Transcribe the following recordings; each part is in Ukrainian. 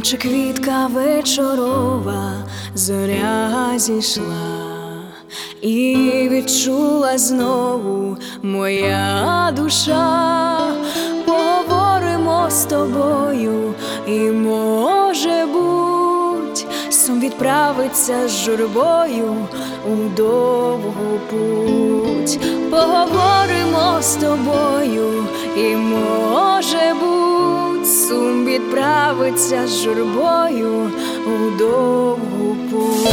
наче квітка вечорова, зоря зійшла, і відчула знову моя душа. Поговоримо з тобою, і може буть, сум відправиться з журбою у довгу путь. Поговоримо з тобою, і може буть, сум відправиться з журбою у довгу путь.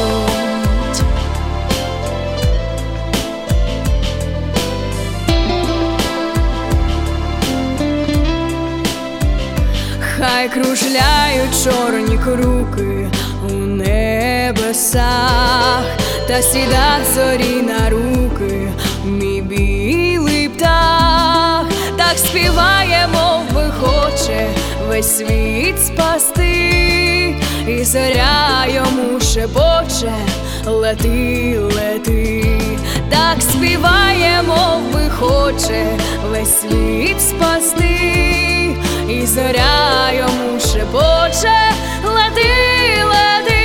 Хай кружляють чорні круки у небесах, та сідать зорі на руки мій білий птах. Так співає, мов би хоче весь світ спасти, і зоря йому шепоче: лети, лети. Так співає, мов би хоче весь світ спасти, і зоря йому шепоче: лети, лети.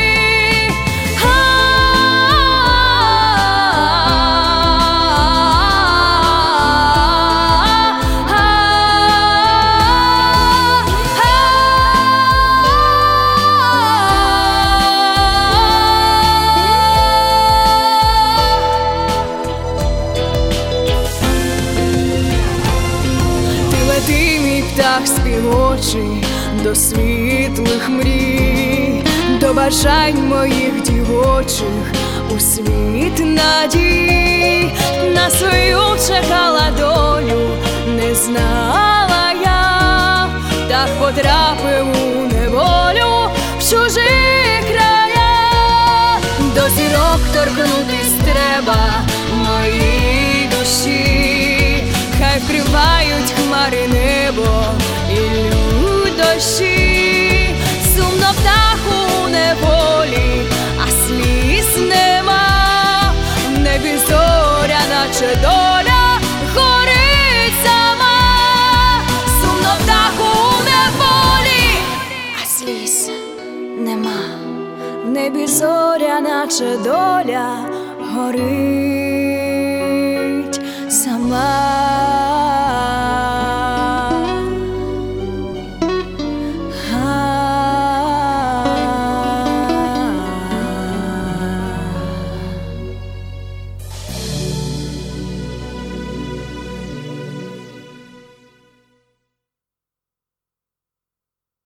Ти, мій птах співочий, до світлих мрій, до бажань моїх дівочих, у світ надій. На свою чекала долю, не знала я, так потрапив у неволю в чужі края. До зірок торкнутись треба моїй душі, хай вкривають хмари небо і лють дощі. Сумно птаху у неволі, а сліз нема. В небі зоря, наче доля, горить сама. Сумно птаху у неволі, а сліз нема. В небі зоря, наче доля, горить сама.